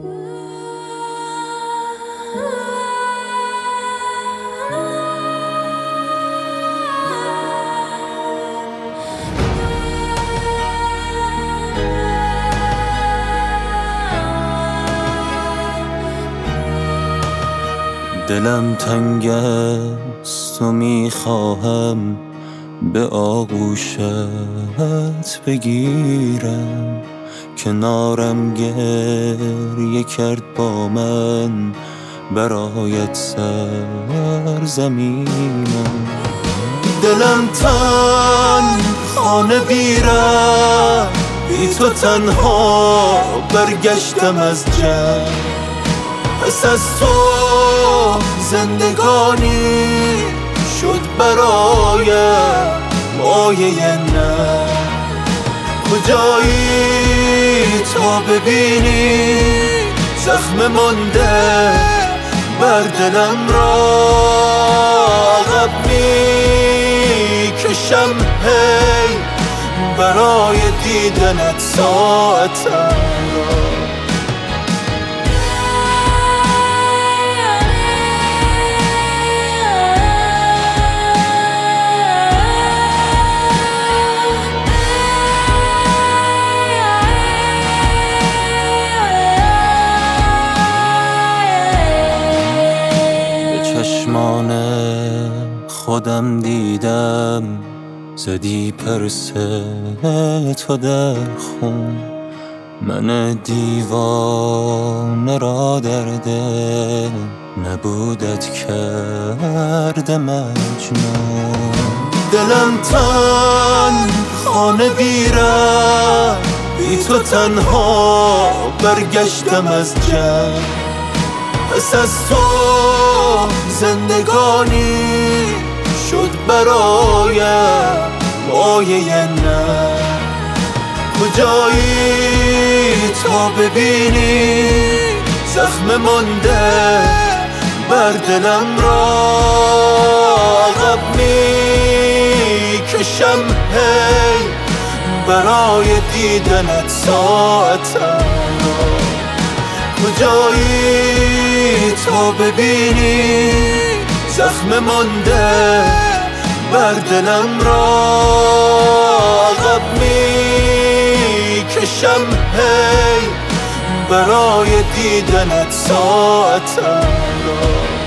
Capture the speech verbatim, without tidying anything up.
دلم تنگ است و میخواهم به آغوشت بگیرم، کنارم گریه کرد با من برایت سرزمینم. دلم تن خانه بیرم، بی تو تنها برگشتم از جنگ. پس از تو زندگانی شد برایم مایه نه. کجایی تا ببینی زخم مانده بر دلم را، عقب میکشم هی برای دیدنت ساعتم را. چشمان خودم دیدم زدی پرسه تو در خون، من دیوانه را در دل نبودت کرده مجنون. دلم تن خانه بیرم، بی تو تنها برگشتم از جنگ. پس از تو زندگانی شد برایم مایه نه. کجایی تا ببینی زخم مانده بر دلم را، عقب میکشم هی برای دیدنت ساعتم را. کجایی تا ببینی زخم مانده بر دلم را، عقب میکشم هی برای دیدنت ساعتم را.